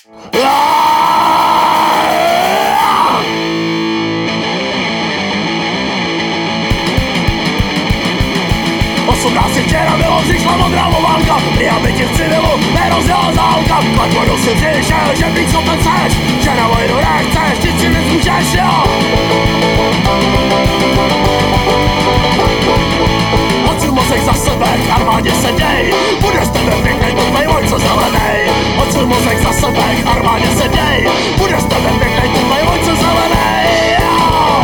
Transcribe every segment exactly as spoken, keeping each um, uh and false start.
osmnáct včera bylo, přišla modrá volánka, já by ti v civilu nerozjela zálka. Pak vodu si přišel, že být schopen seš, že na vojnu nechceš, ty si nezmůžeš, jo. Hoď si mozek za sebe, k armádě se děj, bude z tebe pěknej tu tvej vojco zelenej. Hoď si mozek za sebe, k armádě se děj, bude z tebe pěknej tu tvej vojco zelenej, jo.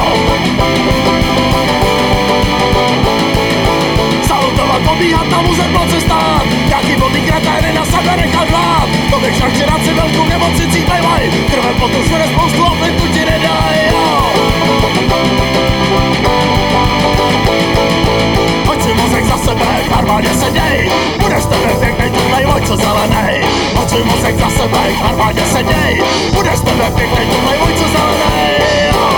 Salutovat, pobíhat na muzerplace stát, nějaký blbý kretény na sebe nechat vlád. To bych radši na civilku v nemocnicích bejvaj, krve potu svede spoustu a flintu ti nedaj, jo. Hoď si mozek za sebe, k armádě se děj, bude z tebe pěknej tu tvej vojco zelenej. Hoď si mozek za sebe, k armádě se děj, bude z tebe pěknej tu tvej vojco zelenej, jo.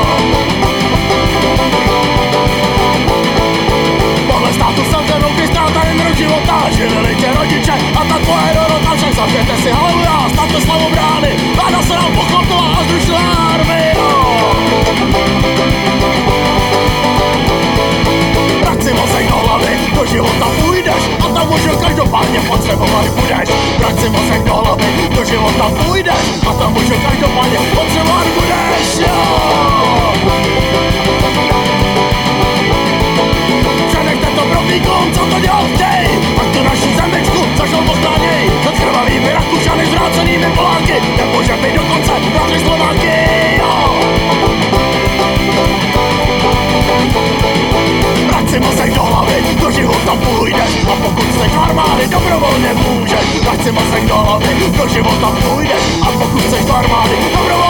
Podle státu selženou ty ztráta jen rok života, živili tě rodiče a ta tvoje dorota. Však zavřete si haleluja, stavte slavu brány, vláda se nám pochlopila a zrušila armii, jo. Vrať si mozek do hlavy, do života půjdeš a tam už ho každopádně potřebovat budeš. Vrať si mozek do hlavy, do života půjdeš a tam už ho každopádně potřebovat budeš, jo. Přenechte to profíkům, co to dělat chtěj, ať tu naši zemičku zažil ochráněj. Nad krvavými Rakušany, zvrácenými Poláky, nemůže být dokonce bratři Slováky, jo. Vrať si mozek do hlavy, do života půjdeš a pokud chceš do armády, dobrovolně můžeš. Vrať si mozek do hlavy, do života půjdeš a pokud chceš do armády, dobrovolně